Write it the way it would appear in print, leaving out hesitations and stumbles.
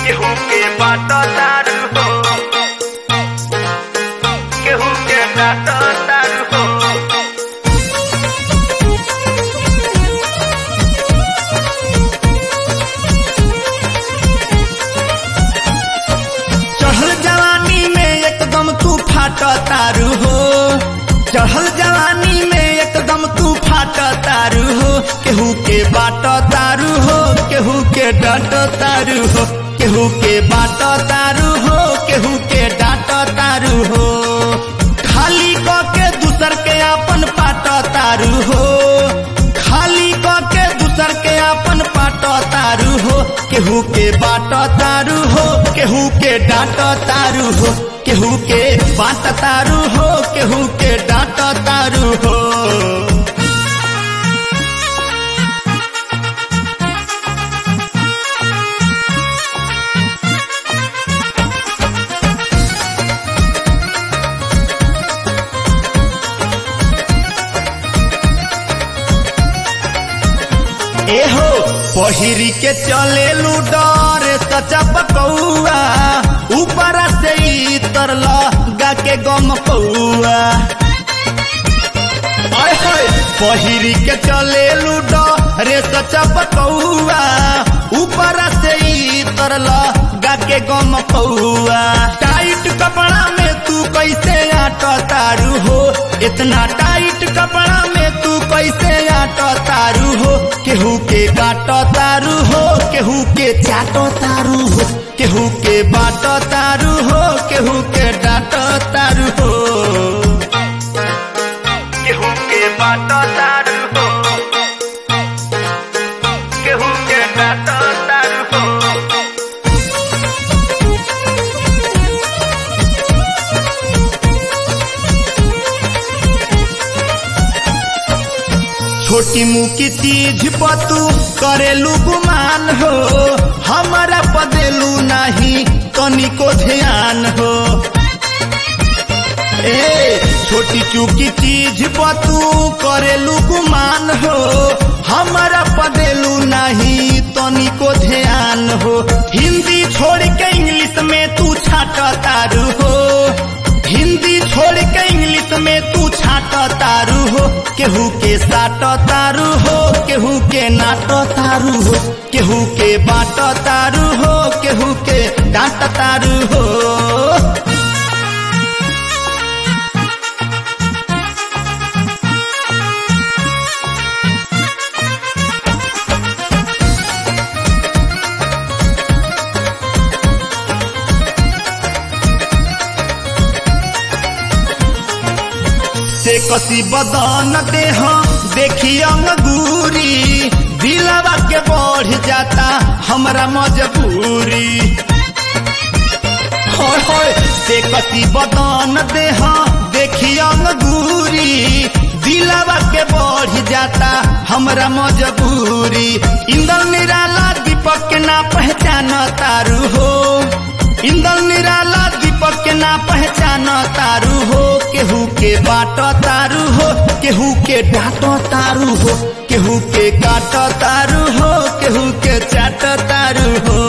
केहू के बाट तारू हो, केहू के डाट तारू हो। चढ़ल जवानी में एकदम तू फाट तारू हो, चढ़ल जवानी में एकदम तू फाट तारू हो। केहू के बाट तारू हो, केहू के डाट तारू हो, केहू के बाट तारू हो, केहू के डाट तारू हो। खाली क के दूसर के अपन पाट तारू हो, खाली क के दूसर के अपन पाट तारू हो। केहू के बाट तारू हो, केहू के डाट तारू हो, केहू के बाट तारू हो, केहू के डाट तारू हो। एहो पहिरी के चले लूडर सचा पकौआ, ऊपर से इतर लगा के गम कौआ। पहिरी के चले लूडर सचा पकौआ, ऊपर से इतर लगा के गम कौआ। टाइट कपड़ा में तू कैसे आट तारू हो, इतना टाइट कपड़ा में तू कैसे आट तारू हो। केहू के काट तारू हो, केहू के चाट तारू हो, केहू के बाट तारू हो, केहू के डाट तारू हो। केहू के बाट तारू हो, केहू के डाट तारू हो। छोटी मुकी चीज पतू करेलू गुमान हो, हमारा पदेलू नहीं तनिको ध्यान हो। छोटी चूकी चीज पतू करेलू गुमान हो, हमारा पदेलू नहीं तनिको ध्यान हो। हिंदी छोड़ के इंग्लिश में तू छाट तारू हो, हिंदी छोड़ के इंग्लिश में तू छाट तारू हो। केहू के साट तारू हो, केहू के नाट तारू हो, केहू के बाट तारू हो, केहू के डांट तारू हो। से कसी बदन देह देखी अंगूरी, दिलवा के बढ़ जाता हमरा मजबूरी। से कसी बदन देह देखी अंगूरी, दिलवा के बढ़ जाता हमरा मजबूरी। इंदल निराला दीपक के ना पहचान तारू हो, इंदल निराला दीपक के ना पहचान तारू हो। केहू के बाट तारू हो, केहू के डाट तारू हो, केहू के काट तारू हो, केहू के चाट तारू हो।